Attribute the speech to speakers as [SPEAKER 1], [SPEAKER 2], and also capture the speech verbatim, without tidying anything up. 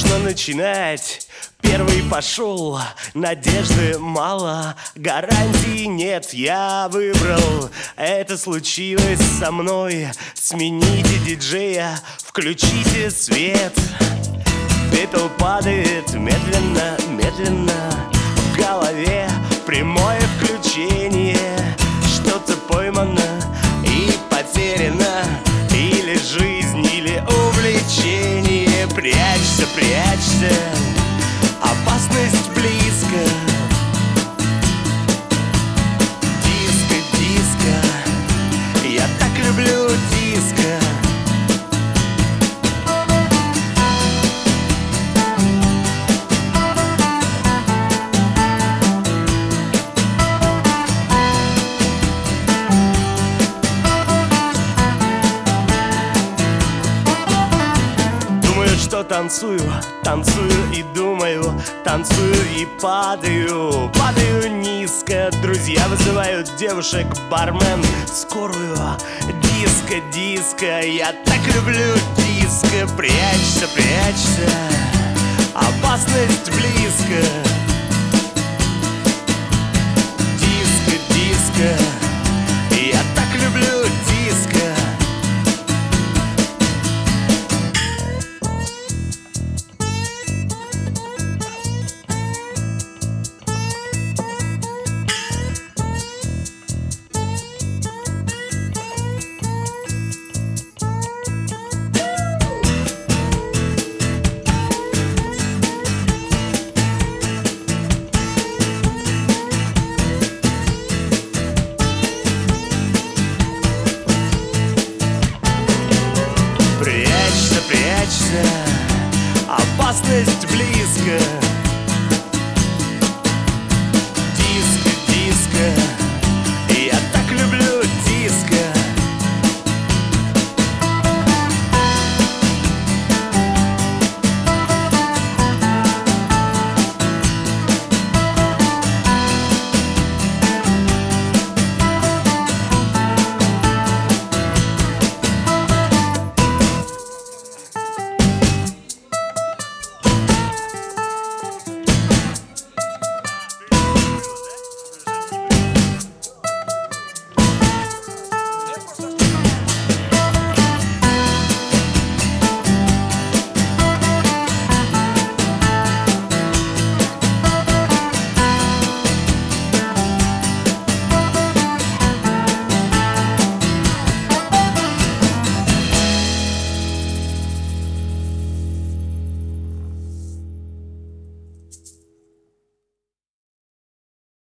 [SPEAKER 1] нужно начинать. Первый пошел, надежды мало, гарантий нет, я выбрал. Это случилось со мной. Смените диджея, включите свет. Пепел падает медленно, медленно. В голове прямое включение. Что-то поймано и потеряно. Или жизнь, или увлечение. Прячься, прячься, опасность близко. Диско, диско, я так люблю диско. Что танцую, танцую и думаю, танцую и падаю, падаю низко. Друзья вызывают девушек, бармен, скорую. Диско, диско, я так люблю диско. Прячься, прячься, опасность близко. Диско, диско, я так люблю диско. Прячься, опасность близко.